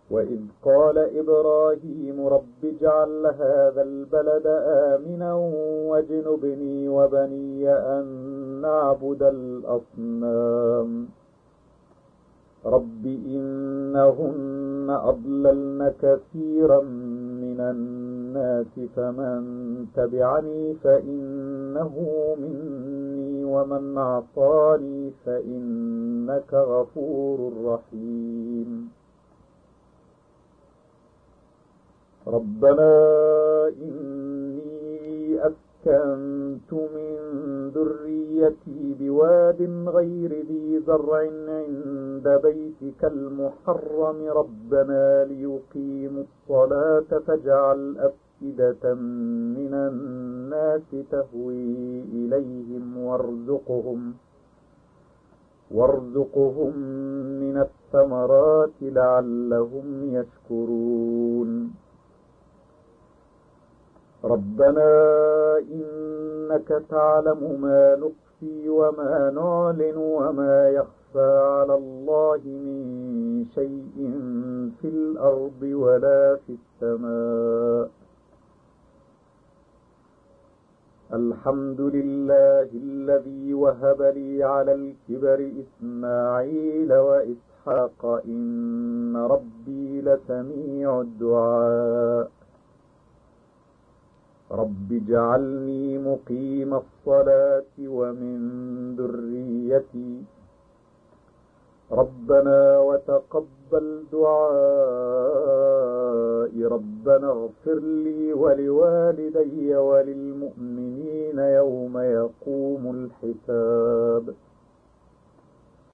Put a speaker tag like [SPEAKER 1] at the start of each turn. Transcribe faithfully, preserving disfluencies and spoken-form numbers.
[SPEAKER 1] وإذ قال إبراهيم رب اجعل هذا البلد آمنا واجنبني وبني أن نعبد الأصنام رب إنهن أضللن كثيرا من الناس فمن تبعني فإنه مني ومن عصاني فإنك غفور رحيم ربنا إني أسكنت من ذريتي بواد غير ذي زرع عند بيتك المحرم ربنا ليقيموا الصلاة فاجعل أفئدة من الناس تهوي إليهم وارزقهم وارزقهم من الثمرات لعلهم يشكرون ربنا إنك تعلم ما نخفي وما نعلن وما يخفى على الله من شيء في الأرض ولا في السماء الحمد لله الذي وهب لي على الكبر إسماعيل وإسحاق إن ربي لسميع الدعاء رب اجعلني مقيم الصلاة ومن ذريتي ربنا وتقبل دعائي ربنا اغفر لي ولوالدي وللمؤمنين يوم يقوم الحساب